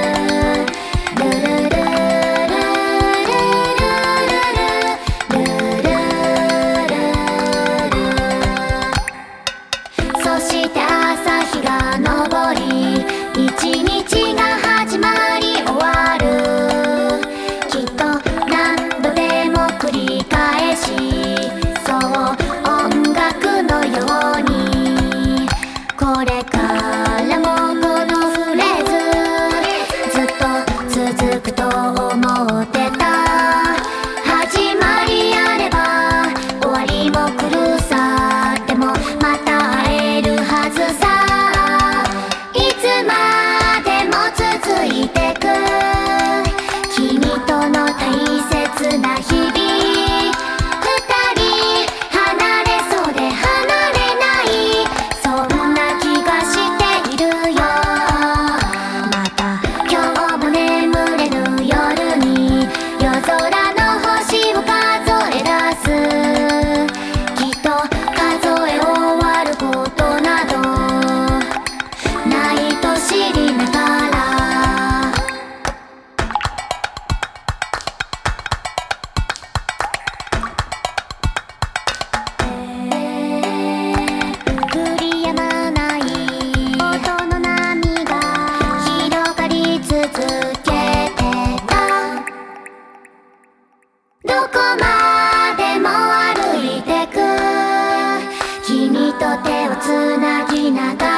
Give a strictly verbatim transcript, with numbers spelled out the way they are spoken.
そして朝日が昇り一日が始まり終わる。きっと何度でも繰り返し、そう音楽のようにこれからもこのフレーズずっと続くと思ってた。始まりあれば終わりも来るさ。でもまた会えるはずさ。いつまでも続いてく君との大切な日々。二人離れそうで離れない、そんな気がしているよ。また今日も眠れぬ夜に夜空の星を数え出す。きっと数え終わることなどないと知りながら、降り止まない音の波が広がり続けてた。どこまでも歩いてく君と手をつなぎながら